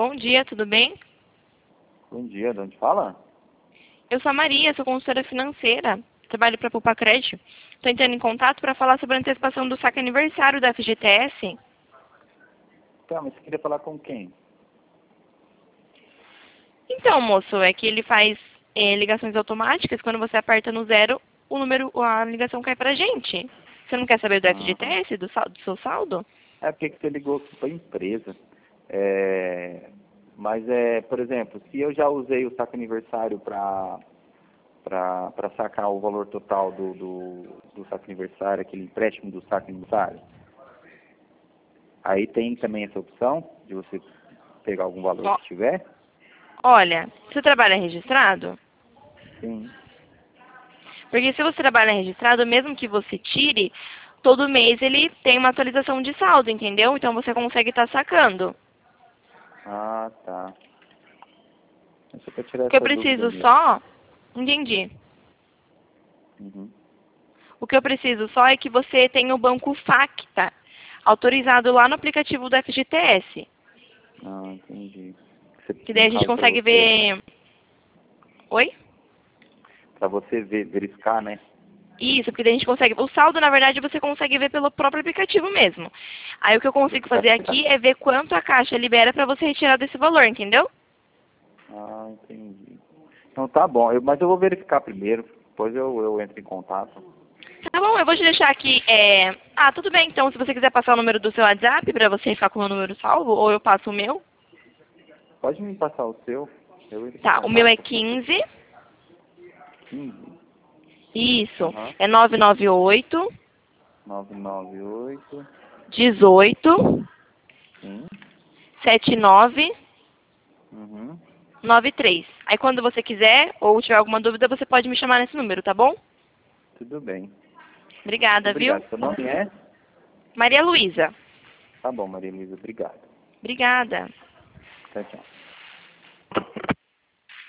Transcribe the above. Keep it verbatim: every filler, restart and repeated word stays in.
Bom dia, tudo bem? Bom dia, de onde fala? Eu sou a Maria, sou consultora financeira. Trabalho para a Poupa Crédito. Estou entrando em contato para falar sobre a antecipação do saque aniversário da F G T S. Tá, mas você queria falar com quem? Então, moço, é que ele faz é, ligações automáticas. Quando você aperta no zero, o número, a ligação cai pra gente. Você não quer saber do Ah, F G T S, do, sal- do seu saldo? é porque que você ligou aqui para a empresa. É, mas, é, por exemplo, se eu já usei o saque aniversário para para sacar o valor total do, do, do saque aniversário, aquele empréstimo do saque aniversário, aí tem também essa opção de você pegar algum valor Ó, que tiver? olha, você trabalha registrado? Sim. Porque se você trabalha registrado, mesmo que você tire, todo mês ele tem uma atualização de saldo, entendeu? Então você consegue estar sacando. Ah, tá. É só para tirar O que eu essa dúvida preciso mesmo. só... Entendi. Uhum. O que eu preciso só é que você tenha o banco Facta autorizado lá no aplicativo do F G T S. Ah, entendi. Você, Que daí no a gente caso, para consegue você, ver... Oi? para você ver, verificar, né? Isso, porque daí a gente consegue... O saldo, na verdade, você consegue ver pelo próprio aplicativo mesmo. Aí o que eu consigo fazer aqui é ver quanto a Caixa libera para você retirar desse valor, entendeu? Ah, entendi. Então tá bom, eu, mas eu vou verificar primeiro, depois eu, eu entro em contato. Tá bom, eu vou te deixar aqui... É... Ah, tudo bem, então, se você quiser passar o número do seu WhatsApp para você ficar com o meu número salvo, ou eu passo o meu. Pode me passar o seu, eu entro em Tá, o meu é contato. quinze... quinze, Isso, aham, é nove nove oito, nove nove oito, dezoito, sim, sete nove, uhum, nove três. Aí quando você quiser ou tiver alguma dúvida, você pode me chamar nesse número, tá bom? tudo bem. Muito Obrigada, viu? obrigado. Seu nome é? Maria Luísa. Tá bom, Maria Luísa, obrigado. Obrigada. Tchau, tchau.